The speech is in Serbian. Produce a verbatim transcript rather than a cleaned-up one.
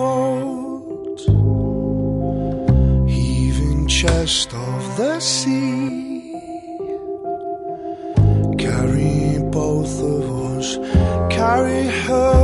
boat, heaving chest of the sea. Carry both of us, carry her.